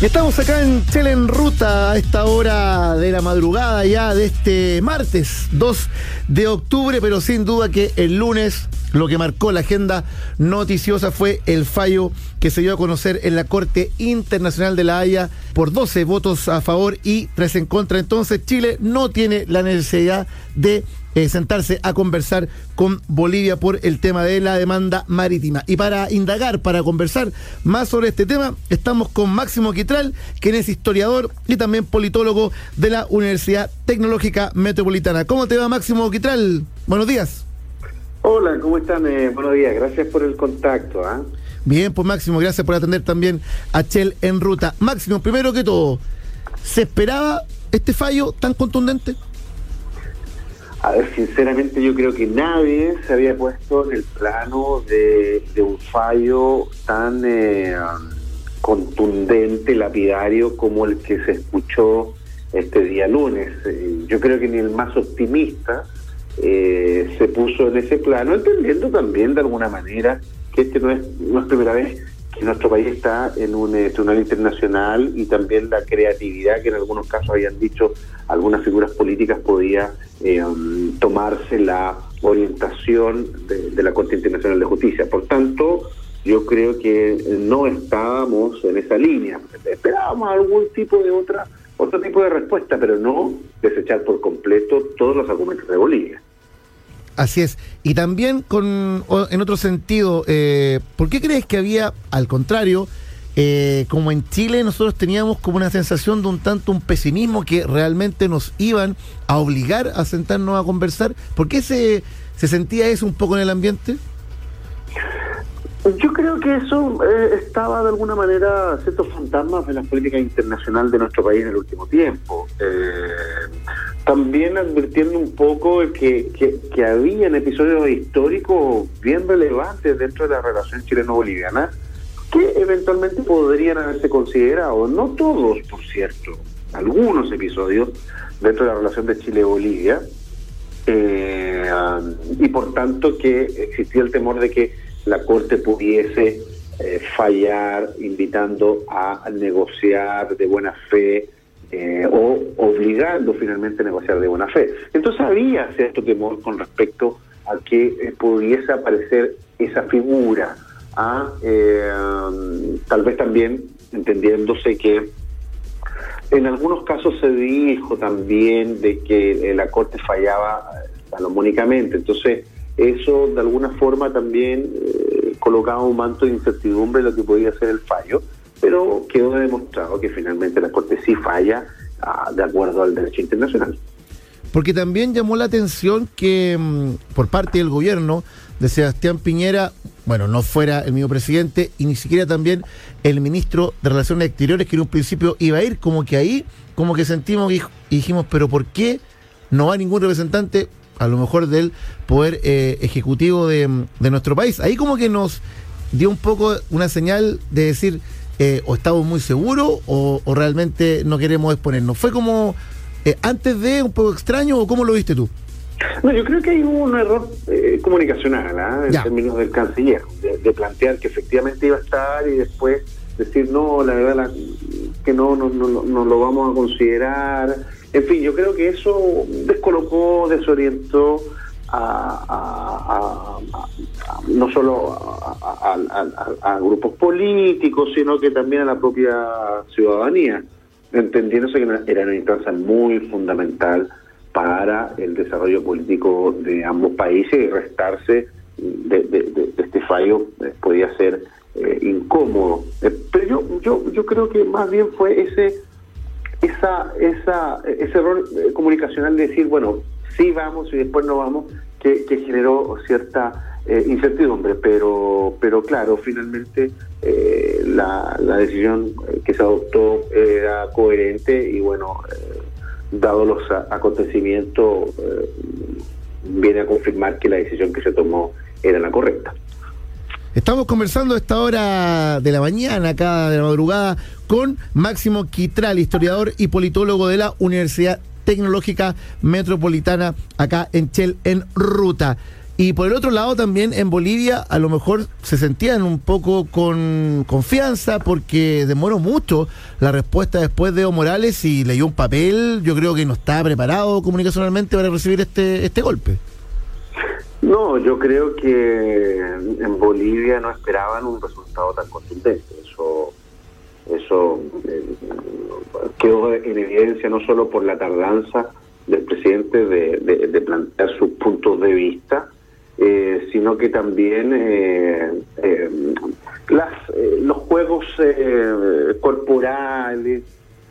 Estamos acá en Chile en Ruta a esta hora de la madrugada ya de este martes 2 de octubre, pero sin duda que el lunes lo que marcó la agenda noticiosa fue el fallo que se dio a conocer en la Corte Internacional de La Haya por 12 votos a favor y 3 en contra. Entonces Chile no tiene la necesidad de sentarse a conversar con Bolivia por el tema de la demanda marítima. Y para indagar, para conversar más sobre este tema, estamos con Máximo Quitral, quien es historiador y también politólogo de la Universidad Tecnológica Metropolitana. ¿Cómo te va, Máximo Quitral? Buenos días. Hola, ¿cómo están? Buenos días, gracias por el contacto. Bien, pues Máximo, gracias por atender también a Chile en Ruta. Máximo, primero que todo, ¿se esperaba este fallo tan contundente? A ver, sinceramente yo creo que nadie se había puesto en el plano de un fallo tan contundente, lapidario, como el que se escuchó este día lunes. Yo creo que ni el más optimista se puso en ese plano, entendiendo también de alguna manera que no es primera vez que nuestro país está en un tribunal internacional, y también la creatividad que en algunos casos habían dicho algunas figuras políticas podía tomarse la orientación de la Corte Internacional de Justicia. Por tanto, yo creo que no estábamos en esa línea. Esperábamos algún tipo de otro tipo de respuesta, pero no desechar por completo todos los argumentos de Bolivia. Así es. Y también en otro sentido, ¿por qué crees que había, al contrario, como en Chile nosotros teníamos como una sensación de un pesimismo que realmente nos iban a obligar a sentarnos a conversar? ¿Por qué se sentía eso un poco en el ambiente? Yo creo que eso estaba de alguna manera ciertos fantasmas de la política internacional de nuestro país en el último tiempo. También advirtiendo un poco que habían episodios históricos bien relevantes dentro de la relación chileno-boliviana que eventualmente podrían haberse considerado, no todos, por cierto, algunos episodios dentro de la relación de Chile-Bolivia, y por tanto que existía el temor de que la Corte pudiese fallar invitando a negociar de buena fe, o obligando finalmente a negociar de buena fe. Entonces había cierto temor con respecto a que pudiese aparecer esa figura, tal vez también entendiéndose que en algunos casos se dijo también de que la Corte fallaba salomónicamente. Entonces eso de alguna forma también colocaba un manto de incertidumbre en lo que podía ser el fallo, pero quedó demostrado que finalmente la Corte sí falla de acuerdo al derecho internacional. Porque también llamó la atención que por parte del gobierno de Sebastián Piñera, bueno, no fuera el mismo presidente y ni siquiera también el ministro de Relaciones Exteriores, que en un principio iba a ir, como que sentimos y dijimos, pero ¿por qué no va ningún representante, a lo mejor del poder ejecutivo de nuestro país? Ahí como que nos dio un poco una señal de decir, o estamos muy seguros o realmente no queremos exponernos. ¿Fue como antes de un poco extraño o cómo lo viste tú? No, yo creo que hay un error comunicacional, en términos del canciller, de plantear que efectivamente iba a estar y después decir, no, la verdad que no lo vamos a considerar. En fin, yo creo que eso descolocó, desorientó no solo a grupos políticos, sino que también a la propia ciudadanía, entendiéndose que era una instancia muy fundamental para el desarrollo político de ambos países, y restarse de este fallo podía ser incómodo. Pero yo creo que más bien fue ese error comunicacional de decir, bueno, sí vamos y después no vamos, que generó cierta incertidumbre, pero claro, finalmente la decisión que se adoptó era coherente y bueno, dado los acontecimientos, viene a confirmar que la decisión que se tomó era la correcta. Estamos conversando a esta hora de la mañana, acá de la madrugada, con Máximo Quitral, historiador y politólogo de la Universidad Tecnológica Metropolitana, acá en Chile en Ruta. Y por el otro lado también en Bolivia a lo mejor se sentían un poco con confianza porque demoró mucho la respuesta después de Evo Morales y leyó un papel. Yo creo que no estaba preparado comunicacionalmente para recibir este golpe. No, yo creo que en Bolivia no esperaban un resultado tan contundente. Eso quedó en evidencia no solo por la tardanza del presidente de plantear sus puntos de vista, sino que también los juegos corporales,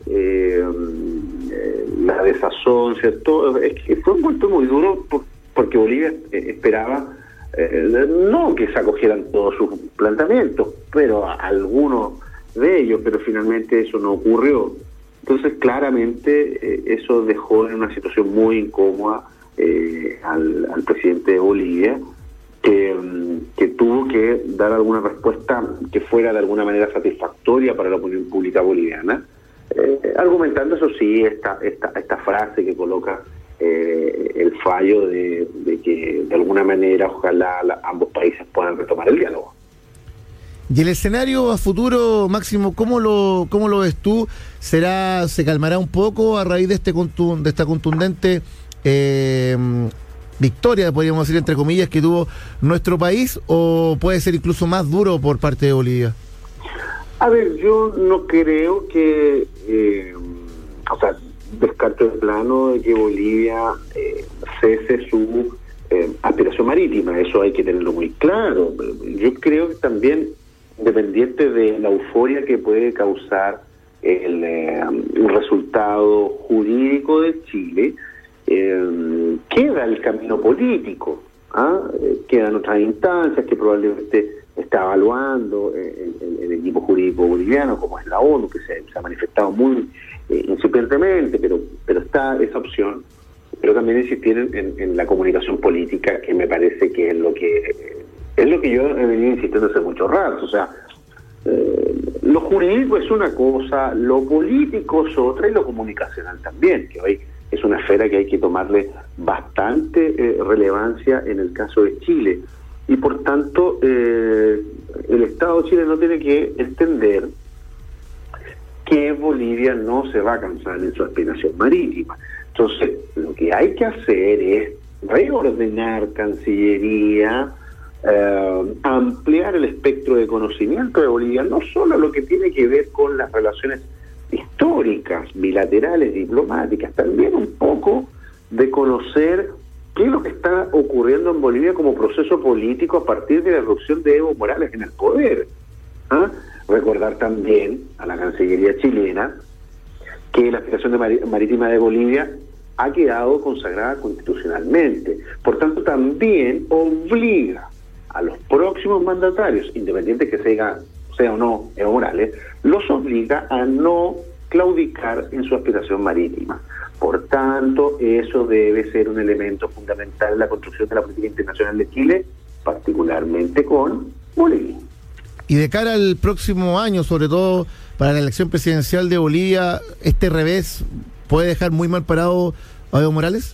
la desazón, ¿cierto? Es que fue un golpe muy duro porque Bolivia esperaba no que se acogieran todos sus planteamientos, pero algunos de ellos, pero finalmente eso no ocurrió. Entonces claramente eso dejó en una situación muy incómoda al presidente de Bolivia, que tuvo que dar alguna respuesta que fuera de alguna manera satisfactoria para la opinión pública boliviana, argumentando, eso sí, esta frase que coloca el fallo de que de alguna manera ojalá ambos países puedan retomar el diálogo. Y el escenario a futuro, Máximo, ¿cómo lo ves tú? ¿Se calmará un poco a raíz de esta contundente victoria, podríamos decir entre comillas, que tuvo nuestro país, o puede ser incluso más duro por parte de Bolivia? A ver, yo no creo que, descarto de plano de que Bolivia cese su aspiración marítima. Eso hay que tenerlo muy claro. Yo creo que también, independiente de la euforia que puede causar un resultado jurídico de Chile, queda el camino político, quedan otras instancias que probablemente está evaluando el equipo jurídico boliviano, como es la ONU, que se ha manifestado muy incipientemente, pero está esa opción. Pero también insistir en la comunicación política, que me parece que es lo que yo he venido insistiendo hace mucho rato. O sea, lo jurídico es una cosa, lo político es otra, y lo comunicacional también, que hoy es una esfera que hay que tomarle bastante relevancia en el caso de Chile. Y por tanto, el Estado de Chile no tiene que entender que Bolivia no se va a cansar en su aspiración marítima. Entonces, lo que hay que hacer es reordenar Cancillería, ampliar el espectro de conocimiento de Bolivia, no solo lo que tiene que ver con las relaciones históricas, bilaterales, diplomáticas, también un poco de conocer qué es lo que está ocurriendo en Bolivia como proceso político a partir de la irrupción de Evo Morales en el poder. Recordar también a la Cancillería chilena que la aspiración marítima de Bolivia ha quedado consagrada constitucionalmente. Por tanto, también obliga a los próximos mandatarios, independiente que sea o no Evo Morales, los obliga a no claudicar en su aspiración marítima. Por tanto, eso debe ser un elemento fundamental en la construcción de la política internacional de Chile, particularmente con Bolivia. Y de cara al próximo año, sobre todo para la elección presidencial de Bolivia, ¿este revés puede dejar muy mal parado a Evo Morales?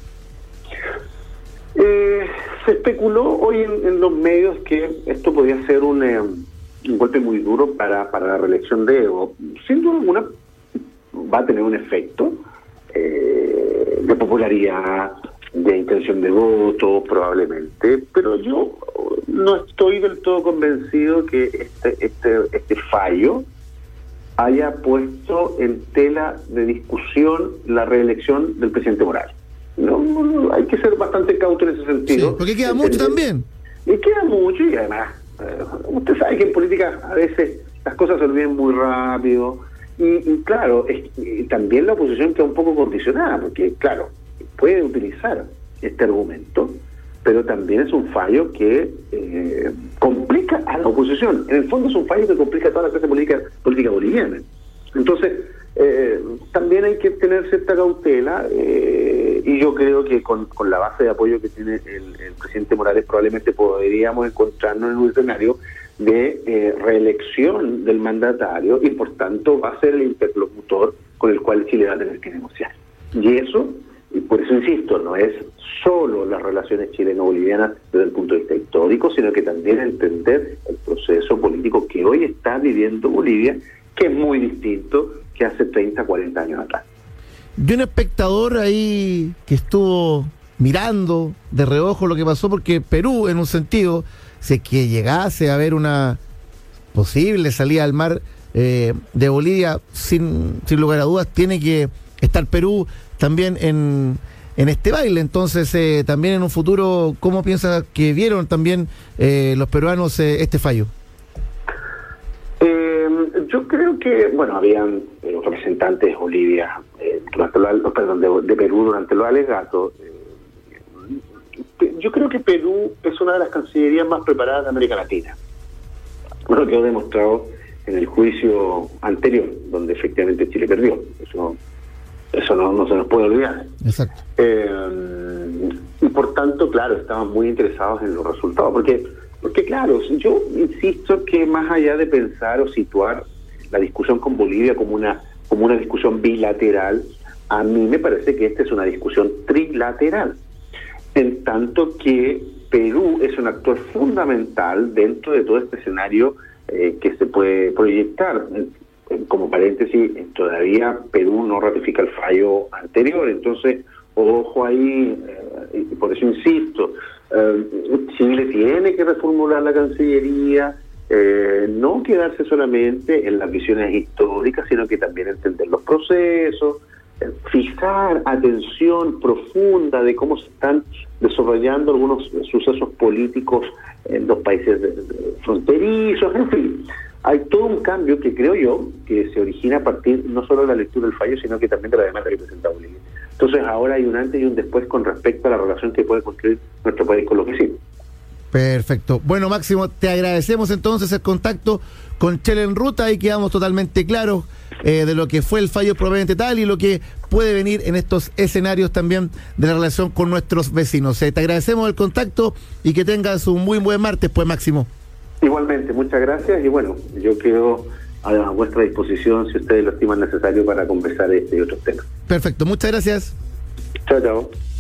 Se especuló hoy en los medios que esto podía ser un golpe muy duro para la reelección de Evo. Sin duda alguna va a tener un efecto de popularidad, de intención de voto, probablemente, pero yo no estoy del todo convencido que este fallo haya puesto en tela de discusión la reelección del presidente Morales. No, hay que ser bastante cauto en ese sentido. Sí, porque queda mucho también. Y queda mucho, y además, usted sabe que en política a veces las cosas se olvidan muy rápido, y claro, también la oposición queda un poco condicionada, porque claro, puede utilizar este argumento, pero también es un fallo que complica a la oposición. En el fondo es un fallo que complica a toda la clase política boliviana. Entonces, también hay que tener cierta cautela, y yo creo que con la base de apoyo que tiene el presidente Morales probablemente podríamos encontrarnos en un escenario de reelección del mandatario, y por tanto va a ser el interlocutor con el cual Chile va a tener que negociar. Y eso Y por eso insisto, no es solo las relaciones chileno-bolivianas desde el punto de vista histórico, sino que también entender el proceso político que hoy está viviendo Bolivia, que es muy distinto que hace 30, 40 años atrás. Y un espectador ahí que estuvo mirando de reojo lo que pasó, porque Perú, en un sentido, si que llegase a haber una posible salida al mar de Bolivia, sin lugar a dudas, tiene que estar Perú también en este baile. Entonces, también en un futuro, ¿cómo piensas que vieron también los peruanos este fallo? Yo creo que, bueno, habían representantes de Bolivia, de Perú durante los alegatos. Yo creo que Perú es una de las cancillerías más preparadas de América Latina. Bueno, quedó demostrado en el juicio anterior, donde efectivamente Chile perdió. Eso no se nos puede olvidar. Exacto. Y por tanto, claro, estaban muy interesados en los resultados, porque claro, yo insisto que más allá de pensar o situar la discusión con Bolivia como una discusión bilateral, a mí me parece que esta es una discusión trilateral, en tanto que Perú es un actor fundamental dentro de todo este escenario que se puede proyectar. Como paréntesis, todavía Perú no ratifica el fallo anterior, entonces ojo ahí, y por eso insisto, Chile tiene que reformular la Cancillería, no quedarse solamente en las visiones históricas, sino que también entender los procesos, fijar atención profunda de cómo se están desarrollando algunos sucesos políticos en los países fronterizos, en fin. Hay todo un cambio que creo yo que se origina a partir no solo de la lectura del fallo, sino que también de la demanda que presenta Bolivia. Entonces ahora hay un antes y un después con respecto a la relación que puede construir nuestro país con los vecinos. Perfecto. Bueno, Máximo, te agradecemos entonces el contacto con Chile en Ruta y quedamos totalmente claros de lo que fue el fallo propiamente tal y lo que puede venir en estos escenarios también de la relación con nuestros vecinos. Te agradecemos el contacto y que tengas un muy buen martes, pues, Máximo. Igualmente, muchas gracias y bueno, yo quedo a vuestra disposición si ustedes lo estiman necesario para conversar este y otros temas. Perfecto, muchas gracias. Chao, chao.